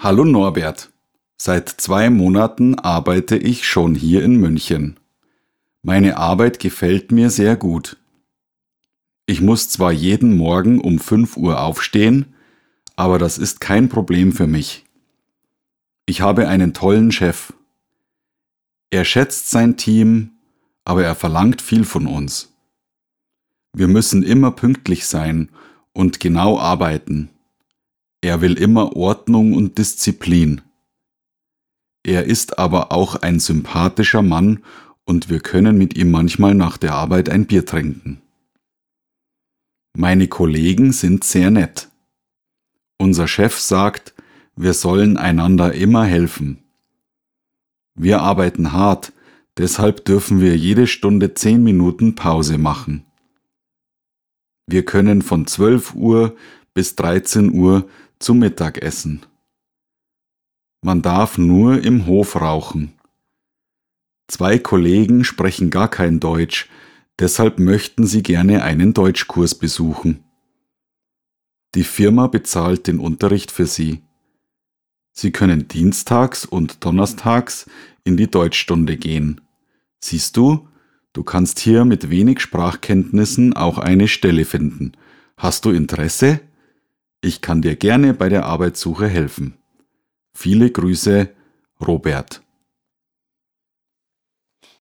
Hallo Norbert, seit 2 Monaten arbeite ich schon hier in München. Meine Arbeit gefällt mir sehr gut. Ich muss zwar jeden Morgen um 5 Uhr aufstehen, aber das ist kein Problem für mich. Ich habe einen tollen Chef. Er schätzt sein Team, aber er verlangt viel von uns. Wir müssen immer pünktlich sein und genau arbeiten. Er will immer Ordnung und Disziplin. Er ist aber auch ein sympathischer Mann und wir können mit ihm manchmal nach der Arbeit ein Bier trinken. Meine Kollegen sind sehr nett. Unser Chef sagt, wir sollen einander immer helfen. Wir arbeiten hart, deshalb dürfen wir jede Stunde 10 Minuten Pause machen. Wir können von 12 Uhr bis 13 Uhr zum Mittag essen. Man darf nur im Hof rauchen. 2 Kollegen sprechen gar kein Deutsch, deshalb möchten sie gerne einen Deutschkurs besuchen. Die Firma bezahlt den Unterricht für sie. Sie können dienstags und donnerstags in die Deutschstunde gehen. Siehst du, du kannst hier mit wenig Sprachkenntnissen auch eine Stelle finden. Hast du Interesse? Ich kann dir gerne bei der Arbeitssuche helfen. Viele Grüße, Robert.